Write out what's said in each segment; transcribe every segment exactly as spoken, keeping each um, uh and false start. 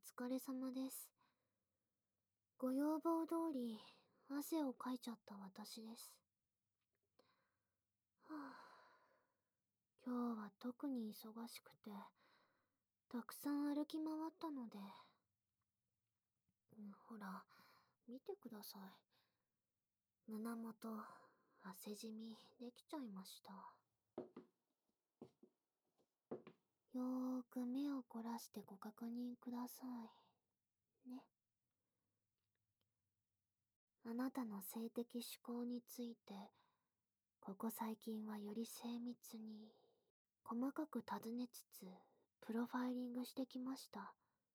疲れ様です。ご要望通り、汗をかいちゃった私です。はぁ、今日は特に忙しくて、たくさん歩き回ったので、うんほら、見てください。胸元、汗じみできちゃいました。よーく目を凝らしてご確認ください。ね。あなたの性的指向について、ここ最近はより精密に、細かく尋ねつつ、プロファイリングしてきました。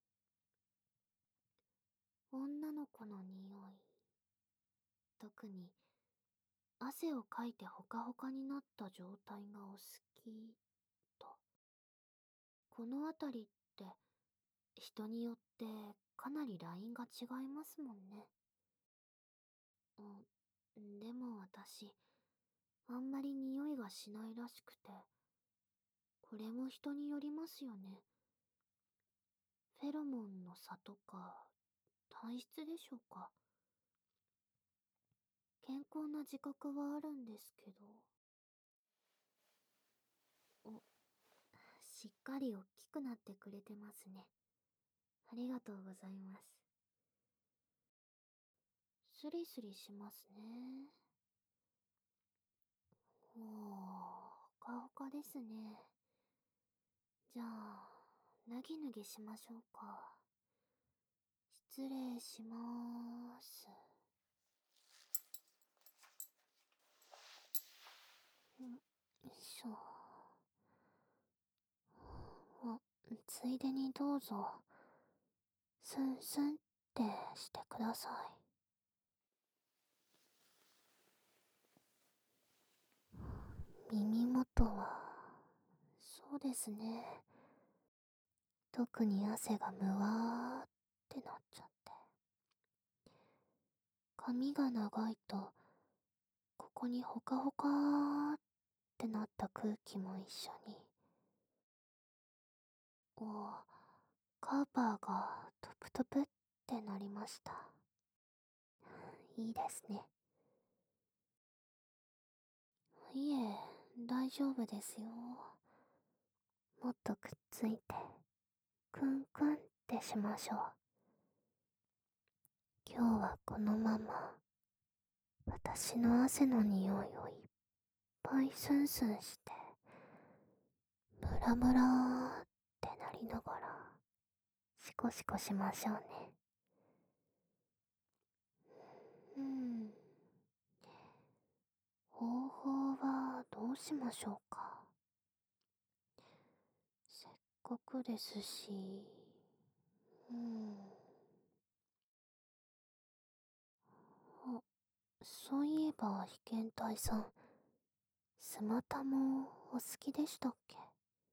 女の子の匂い。特に、汗をかいてほかほかになった状態がお好き、と。このあたりって、人によってかなりラインが違いますもんね。あ、でも私、あんまり匂いがしないらしくて、これも人によりますよね。フェロモンの差とか、体質でしょうか。健康な自覚はあるんですけど。お、しっかり大きくなってくれてますね。ありがとうございます。スリスリしますね。おー、ほかほかですね。じゃあ、なぎぬぎしましょうか。失礼しまーす。んよいしょ。あ、ついでにどうぞ。スンスンってしてください。耳元は、そうですね。特に汗がむわーってなっちゃって。髪が長いと、ここにほかほかーってなった空気も一緒に。おー、カーパーがトプトプってなりました。いいですね。いえ、大丈夫ですよ。もっとくっついて、クンクンってしましょう。今日はこのまま、私の汗の匂いをいっぱいスンスンして、ムラムラーってなりながら、シコシコしましょうね。うん。方法はどうしましょうか。せっかくですし、うん。あ、そういえば被験体さん、スマタもお好きでしたっけ。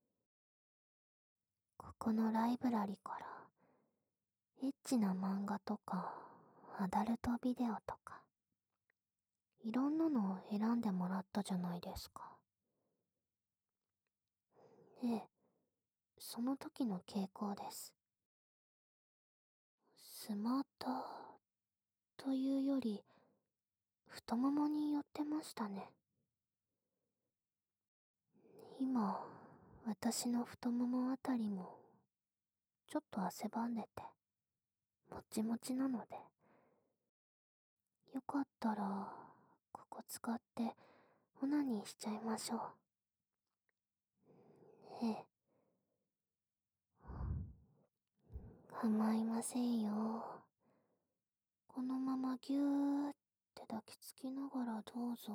ここのライブラリから、エッチな漫画とか、アダルトビデオとか、いろんなのを選んでもらったじゃないですか。ええ、その時の傾向です。スマタというより、太ももに寄ってましたね。今、私の太ももあたりも、ちょっと汗ばんでて、もちもちなので、よかったら、ここ使って、オナニーしちゃいましょう。ええ。構いませんよ。このままぎゅーって抱きつきながらどうぞ。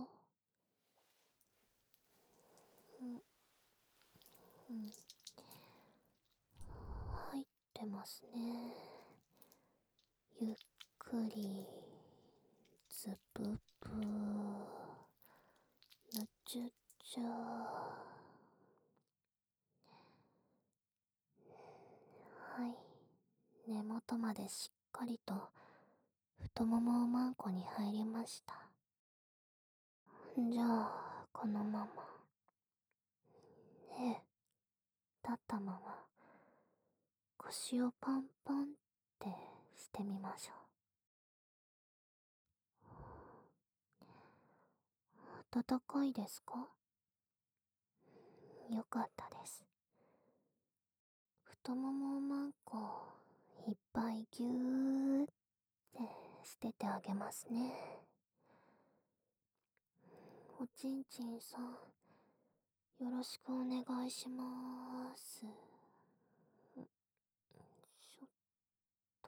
うん、うん。入ってますね。ゆっくり、ズブブー、ぬちゅっちゃー。はい。根元までしっかりと太ももをマンコに入りました。じゃあ、このまま。ええ、立ったまま、 腰をパンパンってしてみましょう。暖かいですか？よかったです。太ももをマンコいっぱいぎゅーってしててあげますね。おちんちんさん、よろしくお願いしまーす。ちょっと、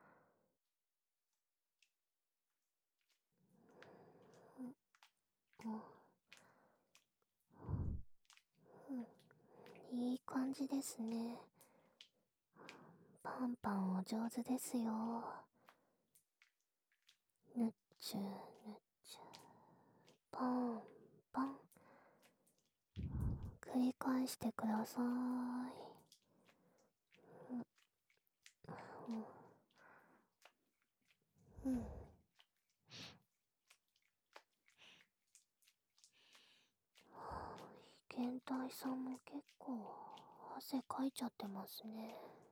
うん、うん、いい感じですね。パンパンお上手ですよ。ぬっちゅぬっちゅ、パンパン。繰り返してください。うん、うん。被験体さんも結構汗かいちゃってますね。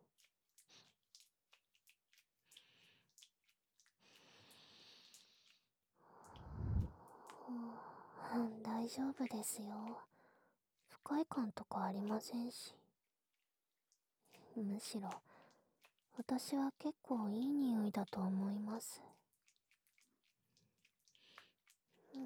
うん、大丈夫ですよ。不快感とかありませんし。むしろ、私は結構いい匂いだと思います。うん、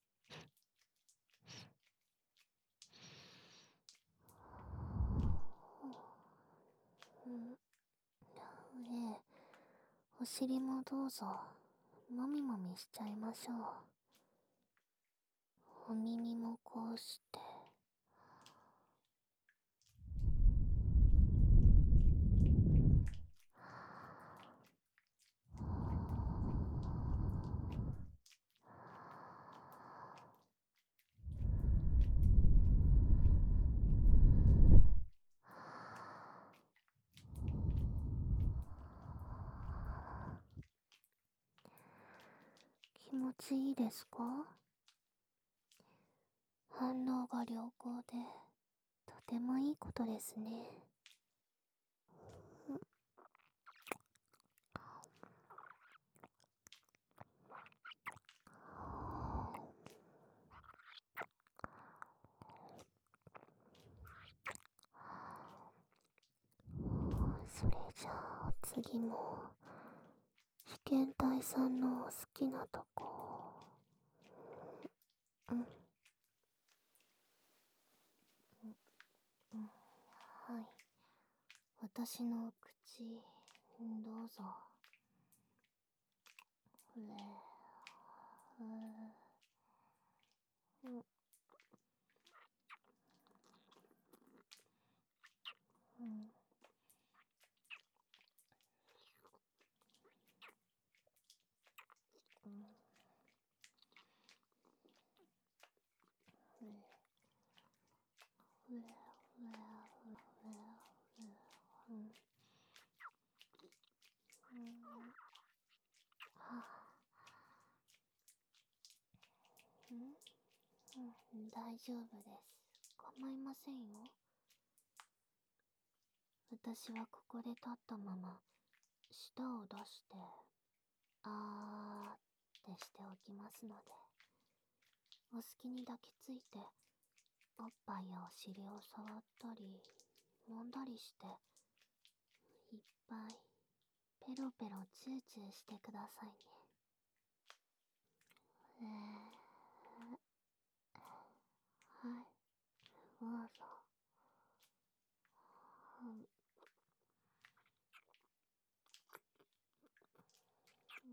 うん、ええ、お尻もどうぞ、もみもみしちゃいましょう。お耳もこうして。気持ちいいですか？反応が良好で、とてもいいことですね。それじゃあ次も、被験体さんの好きなとこ。うん、うん、はい。私の口、どうぞ。ふれ、ふ、うん、うん、うん、ふれ、ふれ、ふれ、ふれ、ふれ、うん、うん、はあ、うん、うん、大丈夫です。構いませんよ。私はここで立ったまま、舌を出して、あーってしておきますので、お好きに抱きついて、おっぱいやお尻を触ったり、揉んだりして、いっぱい、ペロペロチューチューしてくださいね。えー、はい、どうぞ。うん、うん、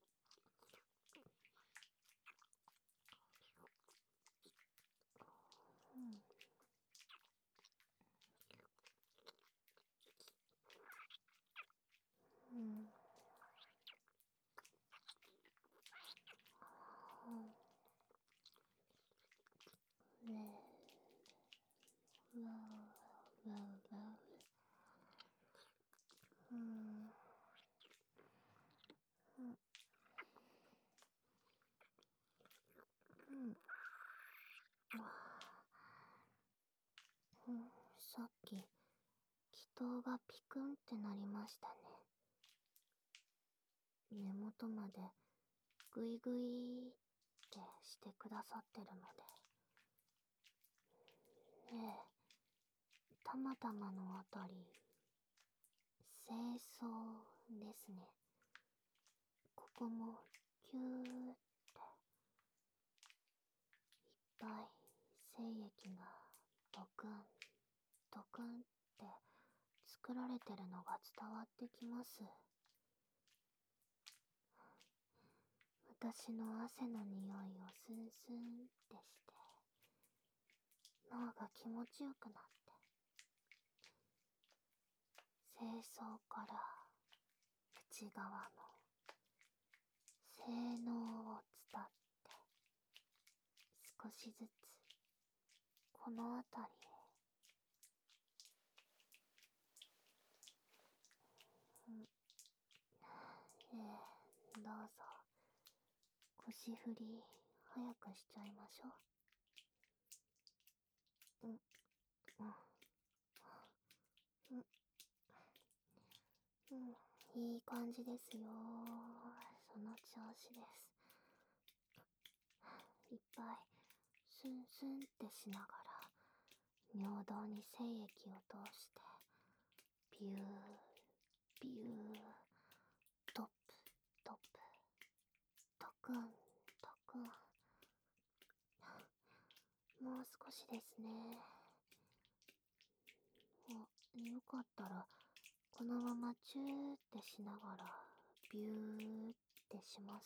うん、うん、うん、ね頭がピクンってなりましたね。根元までグイグイってしてくださってるので。ええ、たまたまのあたり、清掃ですね。ここもキューっていっぱい精液がドクンドクンって作られてるのが伝わってきます。私の汗の匂いをスンスンってして脳が気持ちよくなって、清掃から内側の性能を伝って少しずつこの辺りへ、うん、ええ、どうぞ腰振り早くしちゃいましょう。うん、うん、うん、うん、いい感じですよ。その調子です。いっぱいスンスンってしながら尿道に精液を通してビュービュー、トップトップ、トクントクン。もう少しですね。お、よかったらこのままチューってしながらビューってします？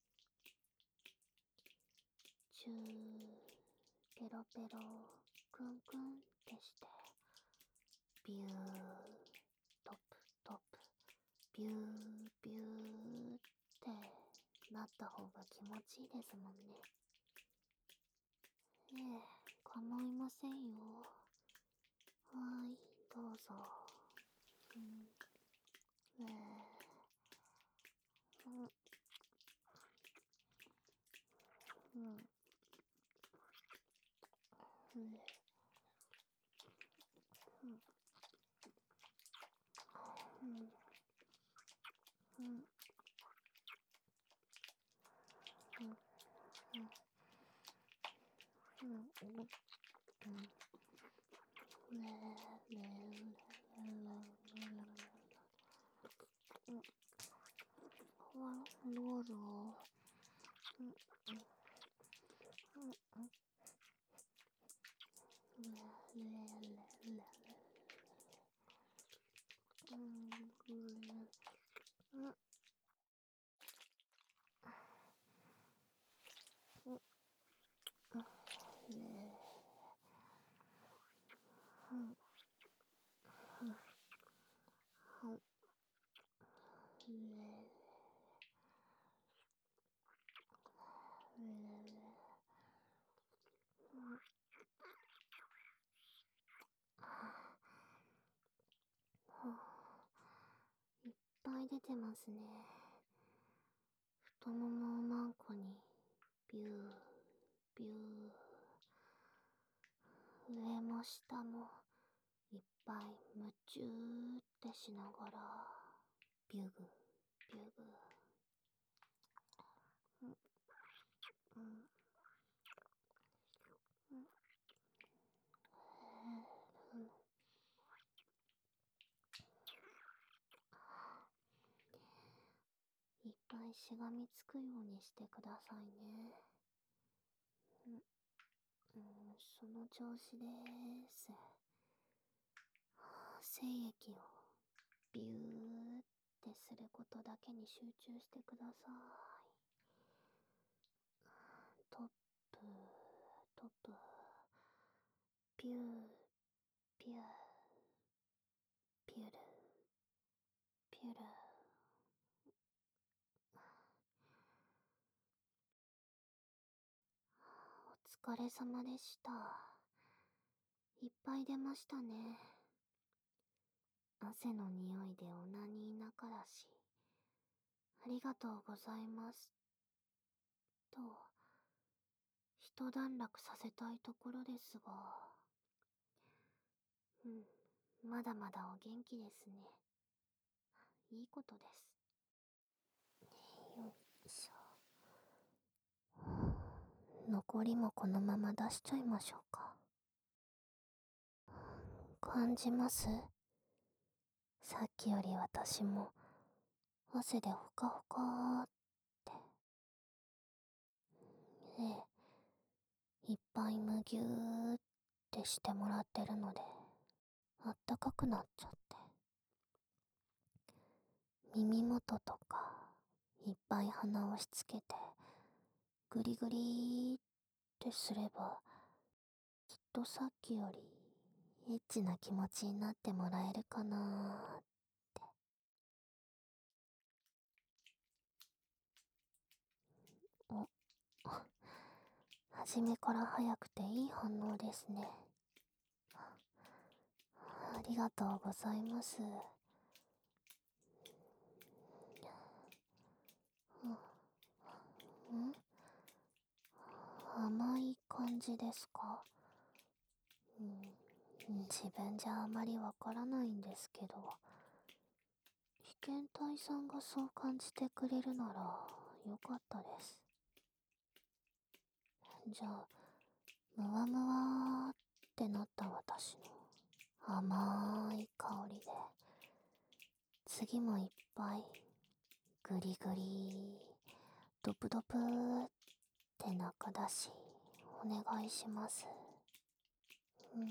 チュー、ペロペロ、クンクンってしてビュー、トップトップ、ビュービューってなった方が気持ちいいですもんね。ええ、構いませんよ。はーい、どうぞ。うん、ええ、うん、うん、ええ、うん、うん、うん、うん、うん、うん、うん、ねえ、ねえ、うん、どうぞ。うん、うん、うん、うん、ねえ、ねえ、ねえ、うん、うん、うん、うん、ねえ、うん、うん、うん、ねえ、ねえ、うん、いっぱい出てますね。太ももをマンコにビュービュー、上も下もいっぱい夢中ってしながらビュグビュグ、うん、うん、うん、うん、いっぱいしがみつくようにしてくださいね。うん、うん、その調子です。精液をビューってすることだけに集中してください。トップトップ、ピューピューピュルピュル。お疲れ様でした。いっぱい出ましたね。汗の匂いでオナニー仲だし、ありがとうございます。と、一段落させたいところですが、うん、 まだまだお元気ですね。いいことです。よいしょ。残りもこのまま出しちゃいましょうか。感じます？さっきより私も汗でほかほかーって。ええ、いっぱいむぎゅーってしてもらってるので、あったかくなっちゃって。耳元とか、いっぱい鼻をしつけて、ぐりぐりーってすれば、きっとさっきより、エッチな気持ちになってもらえるかなーって。お、初めから早くていい反応ですね。ありがとうございます。ん甘い感じですか？うん、自分じゃあまりわからないんですけど、被験体さんがそう感じてくれるならよかったです。じゃあ、ムワムワーってなった私の甘い香りで、次もいっぱいグリグリドプドプって中出しお願いします。うん。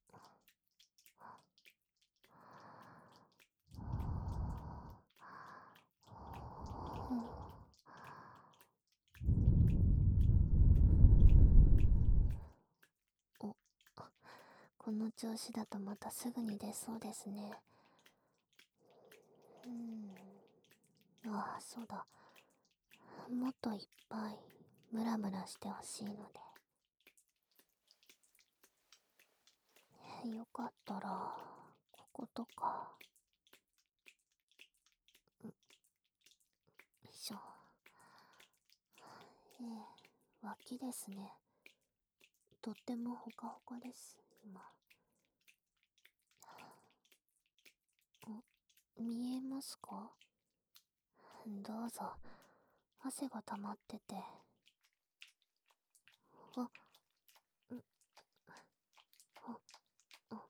お、この調子だとまたすぐに出そうですね。うん。ああ、そうだ。もっといっぱいムラムラしてほしいので。よかったら、こことか。よいしょ。ええ、脇ですね。とってもほかほかです、今。お、見えますか？どうぞ。汗が溜まってて。あ、ん、あ、あ、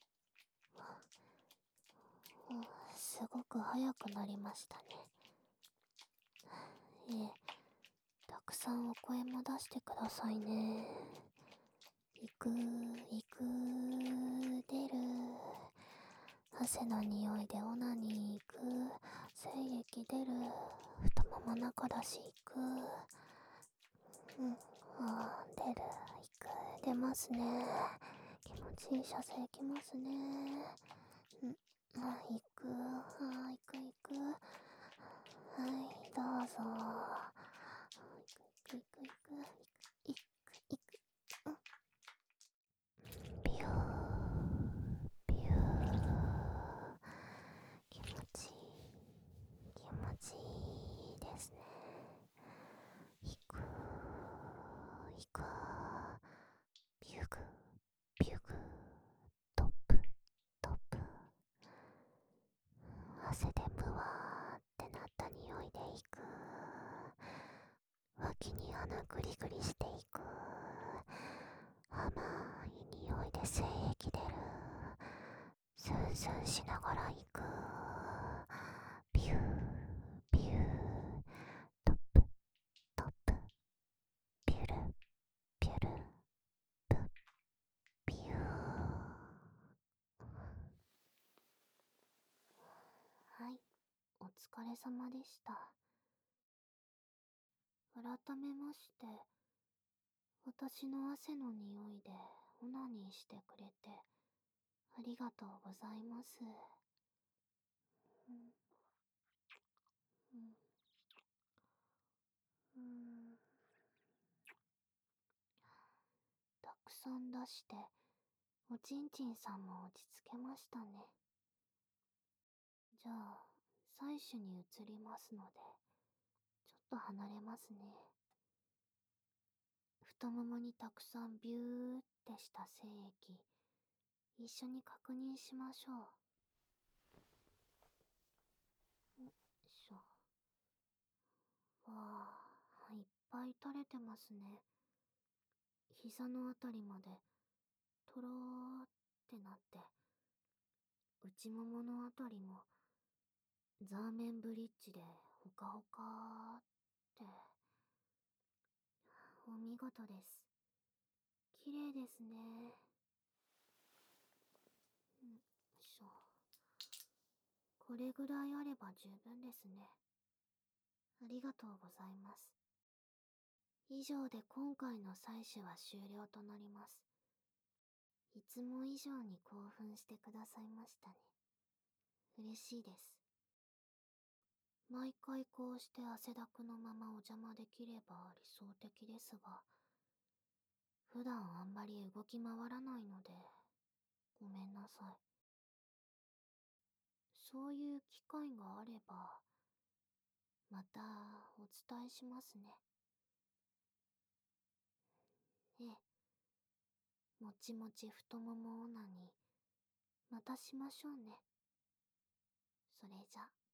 あ、すごく早くなりましたね。ええ、たくさんお声も出してくださいね。行く、行く、出る。汗の匂いでオナニー行く。精液出る。太もも中出し行く。うん、あー、出る、行く、出ますね。気持ちいい射精きますね。うん、あ、行く、あ、行く行く。はい、どうぞ。行く行く行く行く行く行く。うん、ビュービュー。気持ちいい、気持ちいいですね。行く行く。ビューグビューグトップトップ。汗でムワーってなった匂いでいく。脇に鼻グリグリしていく。甘い匂いで精液出る。スンスンしながらいく。ビュービュートップトップ。ビュルビュルプビュー。はい、お疲れ様でした。改めまして、私の汗の匂いでオナニーしてくれてありがとうございます。うん、うん、うん。たくさん出して、おちんちんさんも落ち着けましたね。じゃあ、採取に移りますので、ちょっと離れますね。太ももにたくさんビューってした精液、 一緒に確認しましょう。よいしょ。わあ、いっぱい垂れてますね。膝のあたりまで、とろーってなって、内もものあたりも、ザーメンブリッジでほかほかーって、お見事です。綺麗ですね。んよいしょ。これぐらいあれば十分ですね。ありがとうございます。以上で今回の採取は終了となります。いつも以上に興奮してくださいましたね。嬉しいです。毎回こうして汗だくのままお邪魔できれば理想的ですが、普段あんまり動き回らないので、ごめんなさい。そういう機会があれば、またお伝えしますね。ええ。もちもち太ももオナニー、またしましょうね。それじゃ。